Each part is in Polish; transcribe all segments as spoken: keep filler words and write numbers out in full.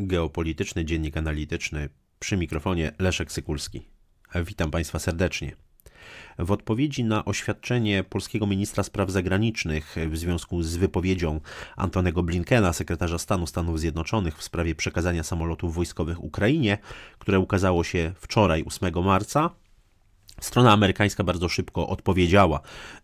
Geopolityczny Dziennik Analityczny, przy mikrofonie Leszek Sykulski. Witam Państwa serdecznie. W odpowiedzi na oświadczenie polskiego ministra spraw zagranicznych w związku z wypowiedzią Antonego Blinkena, sekretarza stanu Stanów Zjednoczonych w sprawie przekazania samolotów wojskowych Ukrainie, które ukazało się wczoraj, ósmego marca, strona amerykańska bardzo szybko odpowiedziała.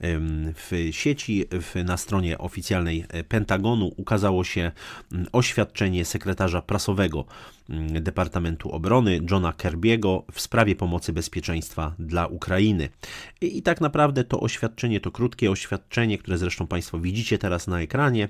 W sieci, na stronie oficjalnej Pentagonu ukazało się oświadczenie sekretarza prasowego Departamentu Obrony Johna Kirby'ego w sprawie pomocy bezpieczeństwa dla Ukrainy. I tak naprawdę to oświadczenie, to krótkie oświadczenie, które zresztą Państwo widzicie teraz na ekranie,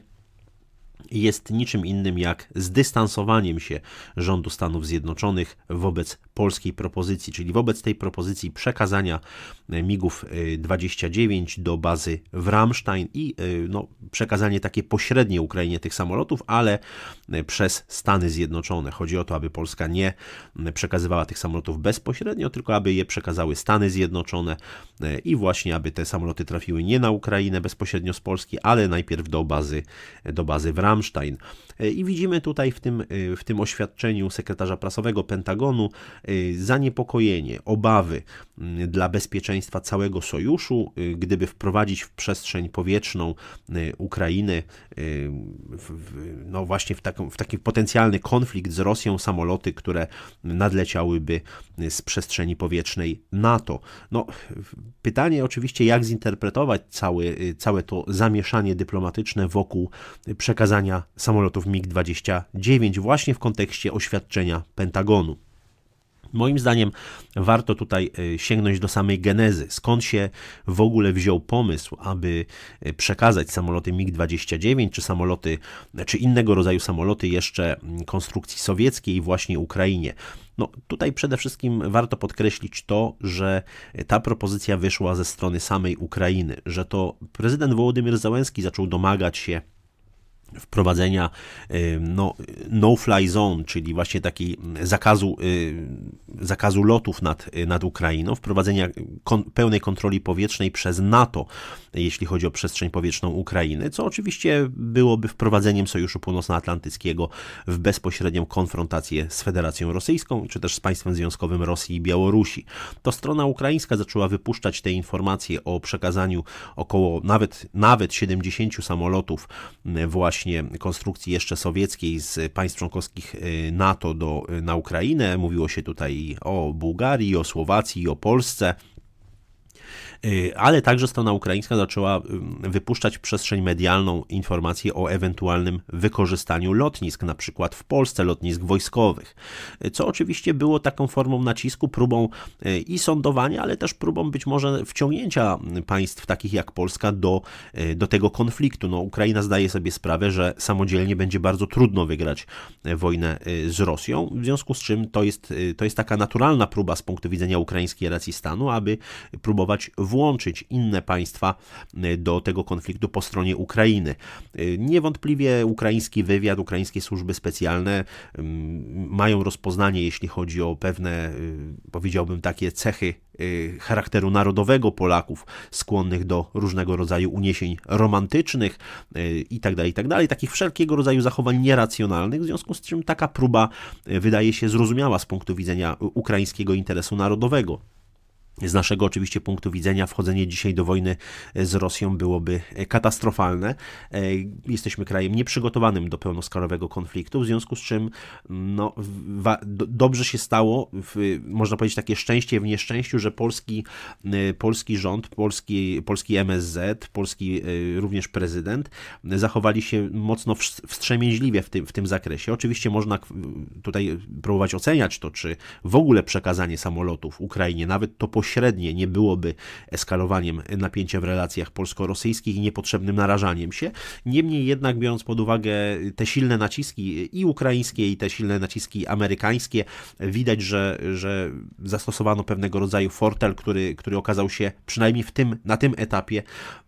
jest niczym innym jak zdystansowaniem się rządu Stanów Zjednoczonych wobec polskiej propozycji, czyli wobec tej propozycji przekazania migów dwadzieścia dziewięć do bazy w Ramstein i no, przekazanie takie pośrednie Ukrainie tych samolotów, ale przez Stany Zjednoczone. Chodzi o to, aby Polska nie przekazywała tych samolotów bezpośrednio, tylko aby je przekazały Stany Zjednoczone i właśnie aby te samoloty trafiły nie na Ukrainę bezpośrednio z Polski, ale najpierw do bazy, do bazy w Ramstein. Ramstein. I widzimy tutaj w tym, w tym oświadczeniu sekretarza prasowego Pentagonu zaniepokojenie, obawy dla bezpieczeństwa całego sojuszu, gdyby wprowadzić w przestrzeń powietrzną Ukrainy w, w, no właśnie w, taką, w taki potencjalny konflikt z Rosją samoloty, które nadleciałyby z przestrzeni powietrznej NATO. No, pytanie oczywiście, jak zinterpretować cały, całe to zamieszanie dyplomatyczne wokół przekazania samolotów mig dwadzieścia dziewięć właśnie w kontekście oświadczenia Pentagonu. Moim zdaniem warto tutaj sięgnąć do samej genezy. Skąd się w ogóle wziął pomysł, aby przekazać samoloty mig dwadzieścia dziewięć, czy samoloty, czy innego rodzaju samoloty jeszcze konstrukcji sowieckiej właśnie Ukrainie. No, tutaj przede wszystkim warto podkreślić to, że ta propozycja wyszła ze strony samej Ukrainy, że to prezydent Wołodymyr Zełenski zaczął domagać się wprowadzenia no, no-fly zone, czyli właśnie takiej zakazu, zakazu lotów nad, nad Ukrainą, wprowadzenia kon, pełnej kontroli powietrznej przez NATO, jeśli chodzi o przestrzeń powietrzną Ukrainy, co oczywiście byłoby wprowadzeniem Sojuszu Północnoatlantyckiego w bezpośrednią konfrontację z Federacją Rosyjską, czy też z państwem związkowym Rosji i Białorusi. To strona ukraińska zaczęła wypuszczać te informacje o przekazaniu około nawet, nawet siedemdziesięciu samolotów właśnie konstrukcji jeszcze sowieckiej z państw członkowskich NATO do, na Ukrainę. Mówiło się tutaj o Bułgarii, o Słowacji, o Polsce. Ale także strona ukraińska zaczęła wypuszczać w przestrzeń medialną informacje o ewentualnym wykorzystaniu lotnisk, na przykład w Polsce lotnisk wojskowych, co oczywiście było taką formą nacisku, próbą i sądowania, ale też próbą być może wciągnięcia państw takich jak Polska do, do tego konfliktu. No, Ukraina zdaje sobie sprawę, że samodzielnie będzie bardzo trudno wygrać wojnę z Rosją, w związku z czym to jest, to jest taka naturalna próba z punktu widzenia ukraińskiej racji stanu, aby próbować włączyć inne państwa do tego konfliktu po stronie Ukrainy. Niewątpliwie ukraiński wywiad, ukraińskie służby specjalne mają rozpoznanie, jeśli chodzi o pewne, powiedziałbym, takie cechy charakteru narodowego Polaków, skłonnych do różnego rodzaju uniesień romantycznych itd., itd., takich wszelkiego rodzaju zachowań nieracjonalnych, w związku z czym taka próba wydaje się zrozumiała z punktu widzenia ukraińskiego interesu narodowego. Z naszego oczywiście punktu widzenia wchodzenie dzisiaj do wojny z Rosją byłoby katastrofalne. Jesteśmy krajem nieprzygotowanym do pełnoskalowego konfliktu, w związku z czym no, wa- do- dobrze się stało, w, można powiedzieć takie szczęście w nieszczęściu, że polski, polski rząd, polski, polski M S Z, polski również prezydent zachowali się mocno wstrzemięźliwie w tym, w tym zakresie. Oczywiście można tutaj próbować oceniać to, czy w ogóle przekazanie samolotów Ukrainie, nawet to pośrednie, nie byłoby eskalowaniem napięcia w relacjach polsko-rosyjskich i niepotrzebnym narażaniem się. Niemniej jednak, biorąc pod uwagę te silne naciski i ukraińskie, i te silne naciski amerykańskie, widać, że, że zastosowano pewnego rodzaju fortel, który, który okazał się przynajmniej w tym, na tym etapie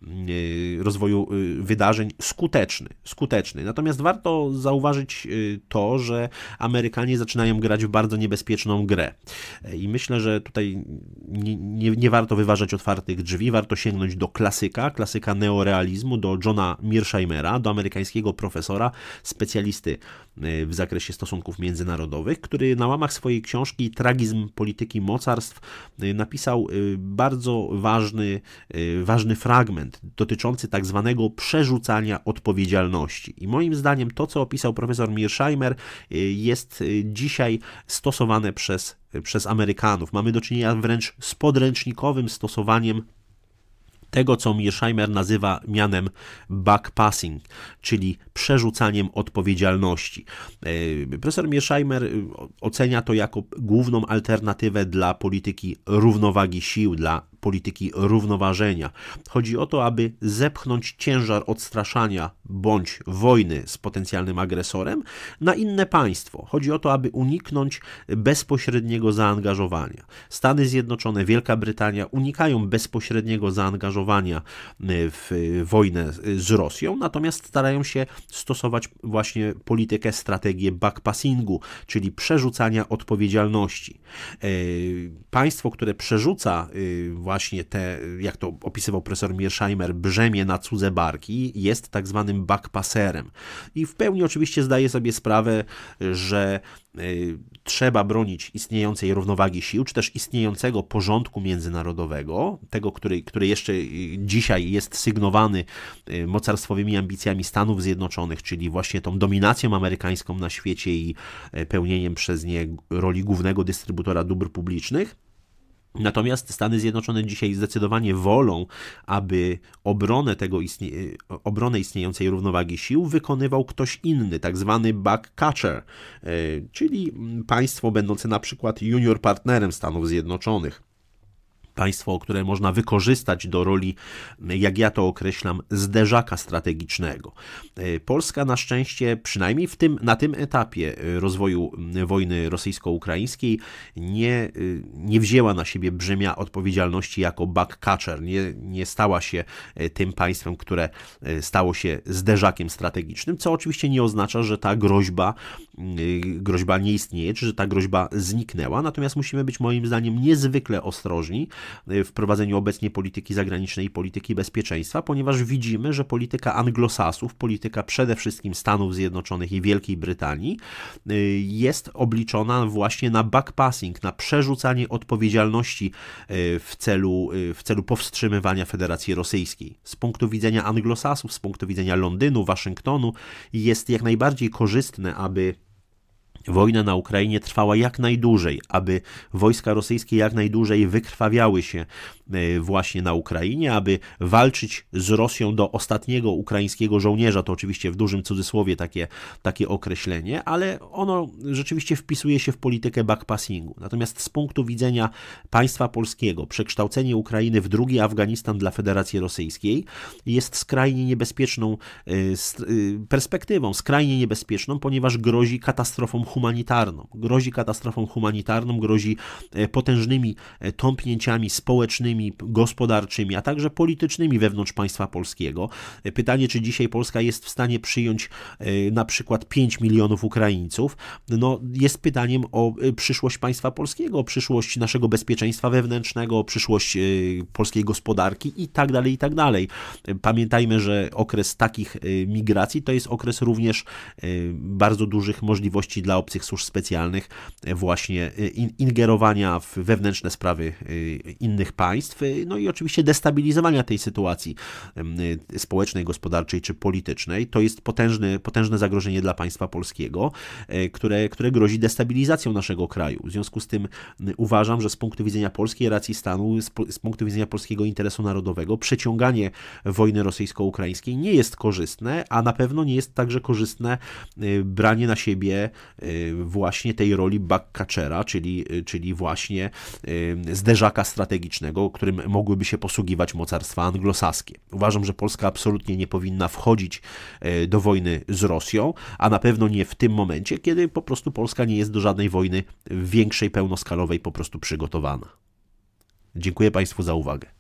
rozwoju wydarzeń skuteczny. skuteczny. Natomiast warto zauważyć to, że Amerykanie zaczynają grać w bardzo niebezpieczną grę. I myślę, że tutaj nie, nie, nie warto wyważać otwartych drzwi, warto sięgnąć do klasyka, klasyka neorealizmu, do Johna Mearsheimera, do amerykańskiego profesora, specjalisty w zakresie stosunków międzynarodowych, który na łamach swojej książki Tragizm polityki mocarstw napisał bardzo ważny, ważny fragment dotyczący tak zwanego przerzucania odpowiedzialności. I moim zdaniem to, co opisał profesor Mearsheimer, jest dzisiaj stosowane przez, przez Amerykanów. Mamy do czynienia wręcz z podręcznikowym stosowaniem tego, co Mearsheimer nazywa mianem backpassing, czyli przerzucaniem odpowiedzialności. Profesor Mearsheimer ocenia to jako główną alternatywę dla polityki równowagi sił, dla polityki równoważenia. Chodzi o to, aby zepchnąć ciężar odstraszania bądź wojny z potencjalnym agresorem na inne państwo. Chodzi o to, aby uniknąć bezpośredniego zaangażowania. Stany Zjednoczone, Wielka Brytania unikają bezpośredniego zaangażowania w wojnę z Rosją, natomiast starają się stosować właśnie politykę, strategię backpassingu, czyli przerzucania odpowiedzialności. Państwo, które przerzuca właśnie te, jak to opisywał profesor Mearsheimer, brzemię na cudze barki, jest tak zwanym backpasserem. I w pełni oczywiście zdaje sobie sprawę, że y, trzeba bronić istniejącej równowagi sił, czy też istniejącego porządku międzynarodowego, tego, który, który jeszcze dzisiaj jest sygnowany y, mocarstwowymi ambicjami Stanów Zjednoczonych, czyli właśnie tą dominacją amerykańską na świecie i y, pełnieniem przez nie roli głównego dystrybutora dóbr publicznych. Natomiast Stany Zjednoczone dzisiaj zdecydowanie wolą, aby obronę tego istnie, obronę istniejącej równowagi sił wykonywał ktoś inny, tak zwany backcatcher, czyli państwo będące na przykład junior partnerem Stanów Zjednoczonych. Państwo, które można wykorzystać do roli, jak ja to określam, zderzaka strategicznego. Polska na szczęście, przynajmniej w tym, na tym etapie rozwoju wojny rosyjsko-ukraińskiej, nie, nie wzięła na siebie brzemienia odpowiedzialności jako backcatcher. Nie, nie stała się tym państwem, które stało się zderzakiem strategicznym, co oczywiście nie oznacza, że ta groźba, groźba nie istnieje, czy że ta groźba zniknęła. Natomiast musimy być moim zdaniem niezwykle ostrożni w prowadzeniu obecnie polityki zagranicznej i polityki bezpieczeństwa, ponieważ widzimy, że polityka anglosasów, polityka przede wszystkim Stanów Zjednoczonych i Wielkiej Brytanii jest obliczona właśnie na backpassing, na przerzucanie odpowiedzialności w celu, w celu powstrzymywania Federacji Rosyjskiej. Z punktu widzenia anglosasów, z punktu widzenia Londynu, Waszyngtonu jest jak najbardziej korzystne, aby wojna na Ukrainie trwała jak najdłużej, aby wojska rosyjskie jak najdłużej wykrwawiały się właśnie na Ukrainie, aby walczyć z Rosją do ostatniego ukraińskiego żołnierza. To oczywiście w dużym cudzysłowie takie, takie określenie, ale ono rzeczywiście wpisuje się w politykę backpassingu. Natomiast z punktu widzenia państwa polskiego przekształcenie Ukrainy w drugi Afganistan dla Federacji Rosyjskiej jest skrajnie niebezpieczną perspektywą, skrajnie niebezpieczną, ponieważ grozi katastrofą humanitarną. Grozi katastrofą humanitarną, grozi potężnymi tąpnięciami społecznymi, gospodarczymi, a także politycznymi wewnątrz państwa polskiego. Pytanie, czy dzisiaj Polska jest w stanie przyjąć na przykład pięć milionów Ukraińców, no jest pytaniem o przyszłość państwa polskiego, o przyszłość naszego bezpieczeństwa wewnętrznego, o przyszłość polskiej gospodarki i tak dalej, i tak dalej. Pamiętajmy, że okres takich migracji to jest okres również bardzo dużych możliwości dla obcych służb specjalnych właśnie ingerowania w wewnętrzne sprawy innych państw, no i oczywiście destabilizowania tej sytuacji społecznej, gospodarczej czy politycznej. To jest potężne, potężne zagrożenie dla państwa polskiego, które, które grozi destabilizacją naszego kraju. W związku z tym uważam, że z punktu widzenia polskiej racji stanu, z, z punktu widzenia polskiego interesu narodowego, przeciąganie wojny rosyjsko-ukraińskiej nie jest korzystne, a na pewno nie jest także korzystne branie na siebie właśnie tej roli backcatchera, czyli, czyli właśnie zderzaka strategicznego, którym mogłyby się posługiwać mocarstwa anglosaskie. Uważam, że Polska absolutnie nie powinna wchodzić do wojny z Rosją, a na pewno nie w tym momencie, kiedy po prostu Polska nie jest do żadnej wojny większej, pełnoskalowej po prostu przygotowana. Dziękuję Państwu za uwagę.